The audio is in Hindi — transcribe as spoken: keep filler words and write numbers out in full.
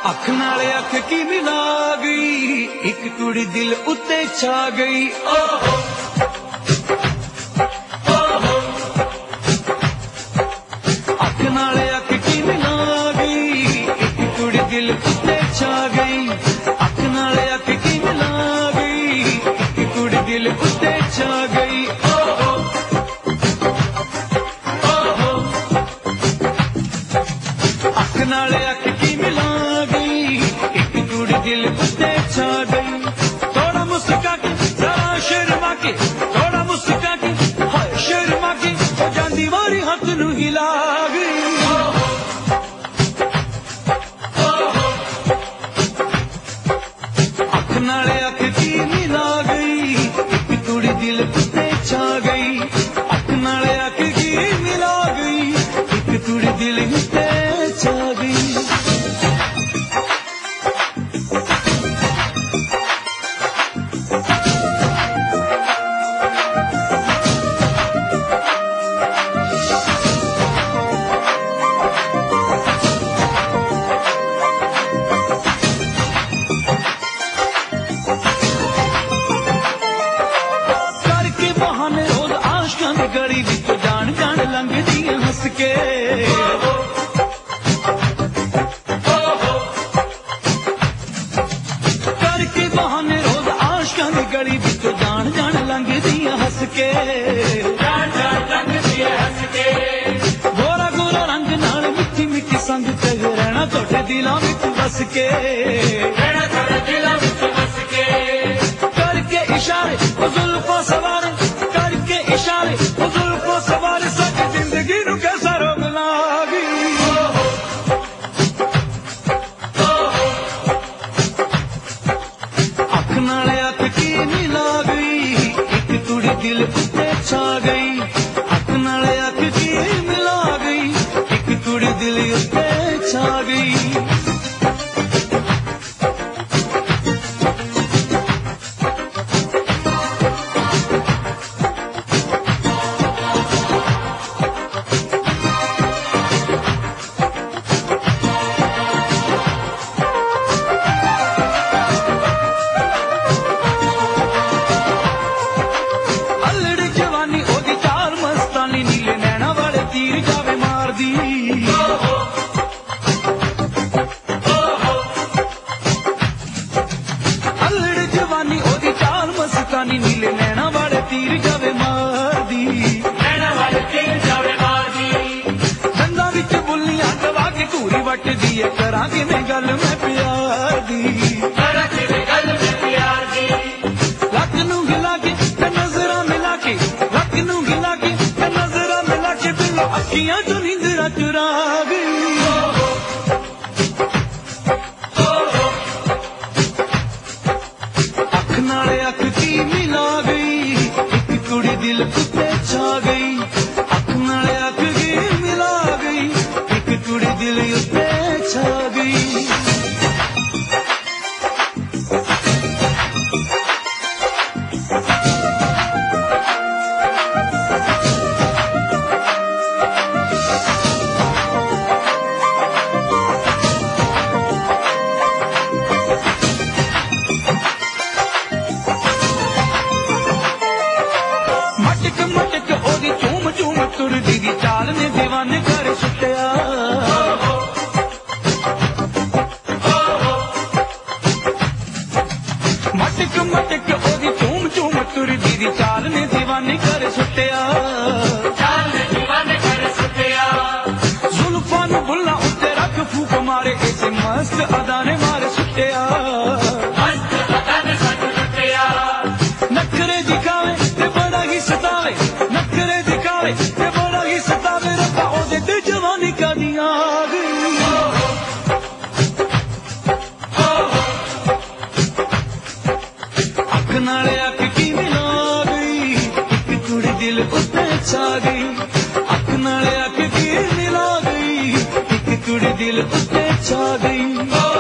अख नाले अख की मिला गई, एक कुड़ी दिल उत्ते छा गई। ओहो ओहो अख नाले अख की मिला गई, एक कुड़ी दिल उत्ते छा गई। अख नाले अख की मिला गई, एक कुड़ी दिल उत्ते छा गई। ओहो ओहो अख नाले अख की मिला दिल उत्ते छा गई। थोड़ा मुस्का के जरा शर्मा के, थोड़ा मुस्का के हाय शर्मा के, हो जांदी वारी हाथ नू हिला गई। अख नाले अख की मिला गई, एक कुड़ी दिल उत्ते छा गई। अख नाले अख की मिला गई, एक कुड़ी दिल उत्ते छा गई। गली विच जान जान लंघदी हंस के, करके बहाने रोज आशकां दी गली विच जान जान लंघदी हंस के, जान जान लंघदी हंस के। गोरा गोरा रंग नाल मिठी मिठी संग ते रहना तोड़े दिलां विच बस के, रहना तोड़े दिलां विच बस के। करके इशारे ओ जुल्फां सवारे, करके इशारे ओ जुल्फां सवारे, साडी जिंदगी नू कैसा रोग लागी। अख नाले अख की मिला गई, एक कुड़ी दिल उत्ते छा गई। अख नाले अख की मिला गई, एक कुड़ी दिल उत्ते छा गई। तीर जावे मार दी, अल्लड़ जवानी ओदी चाल मस्तानी, नीले नैना वाले तीर जावे मार दी, नैना वाले तीर जावे मार दी। दंदा विच बुल्लियां दबा के घूरी वट दी है, करा के मैं गल मैं प्यार दी, करा के मैं गल मैं प्यार दी। लक नू गिला के ते नजरां मिला के, लक नू गिला के ते नजरां मिला के, दिल अखियां चो नींदरा चुरा गई। अख नाले अख की मिला गई, एक कुड़ी दिल उत्ते छा गई। अख नाले अख की मिला गई, एक कुड़ी दिल उत्ते छा गई। मटक मटक ओदी चूम चूम तुरदी दी चाल ने दीवाने कर सुट्टिया, मटक मटक ओदी चूम चूम तुरदी दी चाल ने दीवाने कर सुट्टिया, चाल ने दीवाने कर सुट्टिया। जुल्फां नू बुल्लां उत्ते रख फूक मारे, ऐसे मस्त अदा ने मारे सुट्टिया, मस्त अदा ने सुट्टिया। नखरे दिखावे ते बड़ा ही सतावे, नखरे दिखावे ते बड़ा ही सतावे, रब्बा ओदे ते जवानी का दिया गई। अख नाले अख की मिला गई, एक कुड़ी दिल उत्ते छा गई। अख नाले अख की मिला गई, एक कुड़ी दिल उत्ते छा गई।